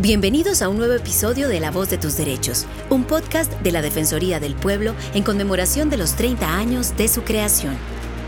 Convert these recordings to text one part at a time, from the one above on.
Bienvenidos a un nuevo episodio de La Voz de tus Derechos, un podcast de la Defensoría del Pueblo en conmemoración de los 30 años de su creación.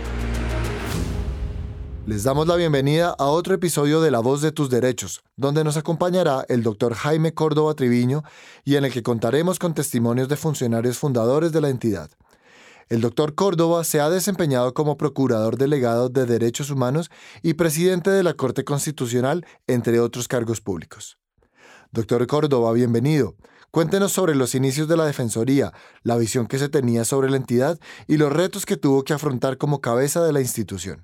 Les damos la bienvenida a otro episodio de La Voz de tus Derechos, donde nos acompañará el Dr. Jaime Córdoba Triviño y en el que contaremos con testimonios de funcionarios fundadores de la entidad. El Dr. Córdoba se ha desempeñado como Procurador Delegado de Derechos Humanos y Presidente de la Corte Constitucional, entre otros cargos públicos. Doctor Córdoba, bienvenido. Cuéntenos sobre los inicios de la Defensoría, la visión que se tenía sobre la entidad y los retos que tuvo que afrontar como cabeza de la institución.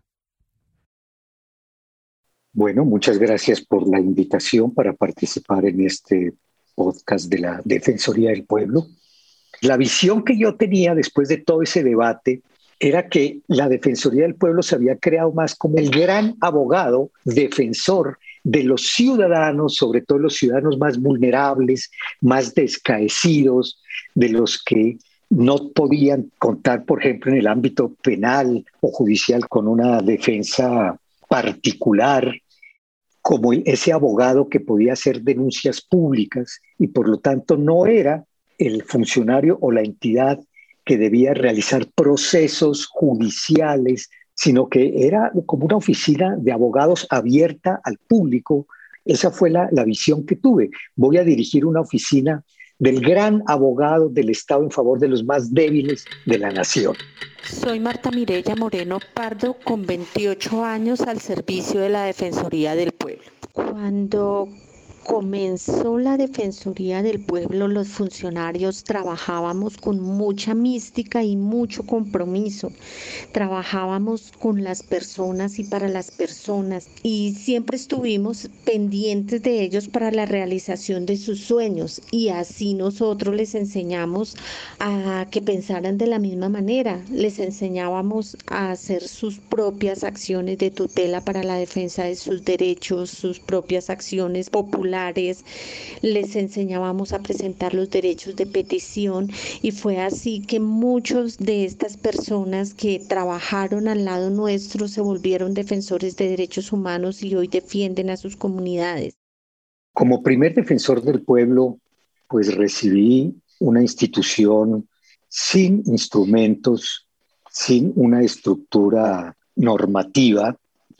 Bueno, muchas gracias por la invitación para participar en este podcast de la Defensoría del Pueblo. La visión que yo tenía después de todo ese debate era que la Defensoría del Pueblo se había creado más como el gran abogado defensor de los ciudadanos, sobre todo los ciudadanos más vulnerables, más descaecidos, de los que no podían contar, por ejemplo, en el ámbito penal o judicial con una defensa particular, como ese abogado que podía hacer denuncias públicas y por lo tanto no era el funcionario o la entidad que debía realizar procesos judiciales, sino que era como una oficina de abogados abierta al público. Esa fue la visión que tuve. Voy a dirigir una oficina del gran abogado del Estado en favor de los más débiles de la nación. Soy Marta Mireya Moreno Pardo, con 28 años al servicio de la Defensoría del Pueblo. Cuando comenzó la Defensoría del Pueblo, los funcionarios trabajábamos con mucha mística y mucho compromiso. Trabajábamos con las personas y para las personas y siempre estuvimos pendientes de ellos para la realización de sus sueños, y así nosotros les enseñamos a que pensaran de la misma manera. Les enseñábamos a hacer sus propias acciones de tutela para la defensa de sus derechos, sus propias acciones populares. Les enseñábamos a presentar los derechos de petición, y fue así que muchos de estas personas que trabajaron al lado nuestro se volvieron defensores de derechos humanos y hoy defienden a sus comunidades. Como primer defensor del pueblo, pues recibí una institución sin instrumentos, sin una estructura normativa,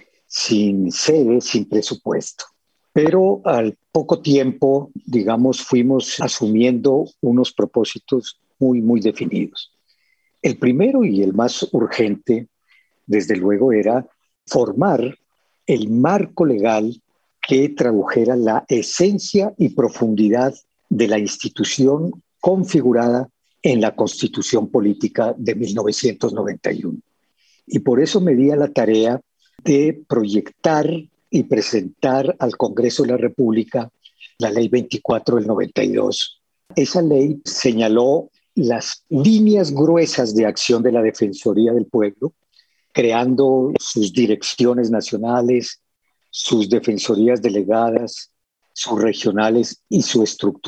sin sede, sin presupuesto. Pero al poco tiempo, digamos, fuimos asumiendo unos propósitos muy definidos. El primero y el más urgente, desde luego, era formar el marco legal que tradujera la esencia y profundidad de la institución configurada en la Constitución Política de 1991. Y por eso me di a la tarea de proyectar y presentar al Congreso de la República la Ley 24 del 92. Esa ley señaló las líneas gruesas de acción de la Defensoría del Pueblo, creando sus direcciones nacionales, sus defensorías delegadas, sus regionales y su estructura